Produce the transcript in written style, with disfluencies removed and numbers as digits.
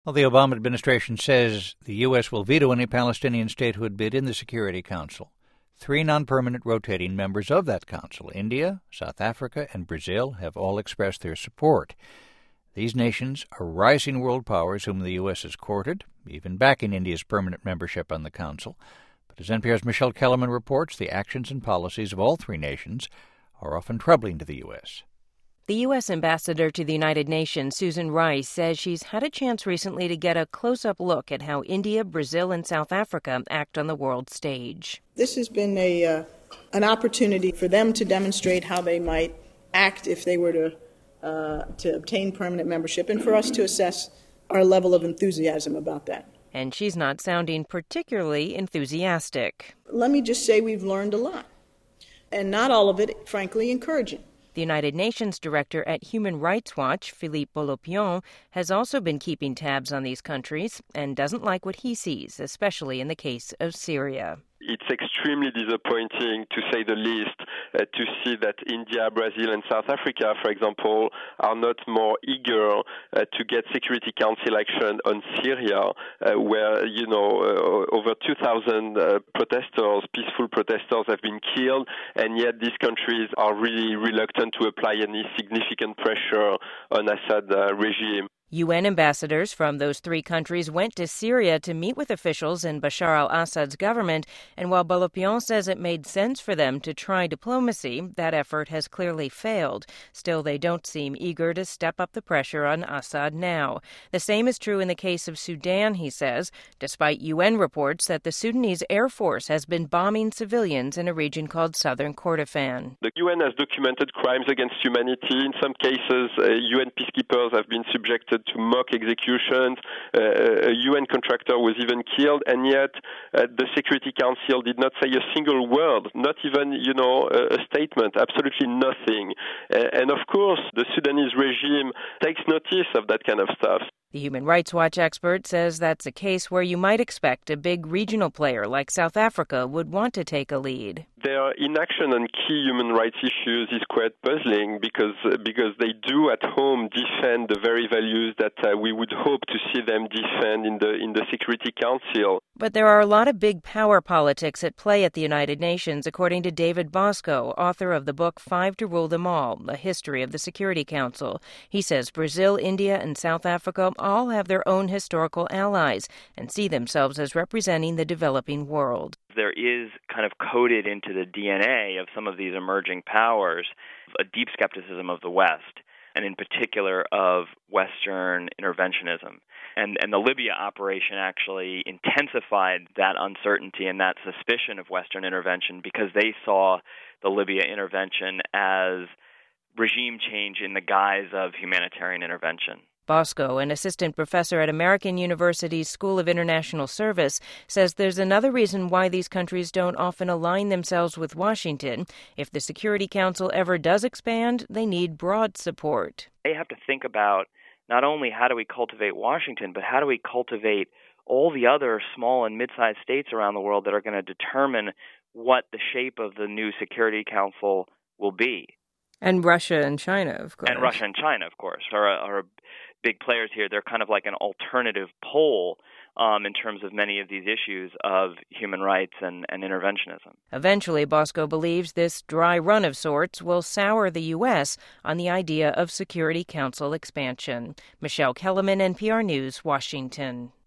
Well, the Obama administration says the U.S. will veto any Palestinian statehood bid in the Security Council. 3 non-permanent rotating members of that council, India, South Africa, and Brazil, have all expressed their support. These nations are rising world powers whom the U.S. has courted, even backing India's permanent membership on the council. But as NPR's Michelle Kellerman reports, the actions and policies of all 3 nations are often troubling to the U.S. The U.S. ambassador to the United Nations, Susan Rice, says she's had a chance recently to get a close-up look at how India, Brazil, and South Africa act on the world stage. This has been an opportunity for them to demonstrate how they might act if they were to obtain permanent membership, and for us to assess our level of enthusiasm about that. And she's not sounding particularly enthusiastic. Let me just say we've learned a lot, and not all of it, frankly, encouraging. The United Nations director at Human Rights Watch, Philippe Bolopion, has also been keeping tabs on these countries and doesn't like what he sees, especially in the case of Syria. It's extremely disappointing, to say the least, to see that India, Brazil, and South Africa, for example, are not more eager to get Security Council action on Syria, where, over 2,000 protesters, peaceful protesters, have been killed, and yet these countries are really reluctant to apply any significant pressure on Assad regime. UN ambassadors from those 3 countries went to Syria to meet with officials in Bashar al-Assad's government, and while Bolopion says it made sense for them to try diplomacy, that effort has clearly failed. Still, they don't seem eager to step up the pressure on Assad now. The same is true in the case of Sudan, he says, despite UN reports that the Sudanese Air Force has been bombing civilians in a region called Southern Kordofan. The UN has documented crimes against humanity. In some cases, UN peacekeepers have been subjected to mock executions. A UN contractor was even killed, and yet the Security Council did not say a single word, not even, a statement, absolutely nothing. And of course, the Sudanese regime takes notice of that kind of stuff. The Human Rights Watch expert says that's a case where you might expect a big regional player like South Africa would want to take a lead. Their inaction on key human rights issues is quite puzzling because they do at home defend the very values that we would hope to see them defend in the Security Council. But there are a lot of big power politics at play at the United Nations, according to David Bosco, author of the book 5 to Rule Them All, A History of the Security Council. He says Brazil, India, and South Africa all have their own historical allies and see themselves as representing the developing world. There is kind of coded into the DNA of some of these emerging powers a deep skepticism of the West, and in particular of Western interventionism. And the Libya operation actually intensified that uncertainty and that suspicion of Western intervention because they saw the Libya intervention as regime change in the guise of humanitarian intervention. Bosco, an assistant professor at American University's School of International Service, says there's another reason why these countries don't often align themselves with Washington. If the Security Council ever does expand, they need broad support. They have to think about not only how do we cultivate Washington, but how do we cultivate all the other small and mid-sized states around the world that are going to determine what the shape of the new Security Council will be. And Russia and China, of course. And Russia and China, of course, are big players here. They're kind of like an alternative pole in terms of many of these issues of human rights and interventionism. Eventually, Bosco believes this dry run of sorts will sour the U.S. on the idea of Security Council expansion. Michelle Kellerman, NPR News, Washington.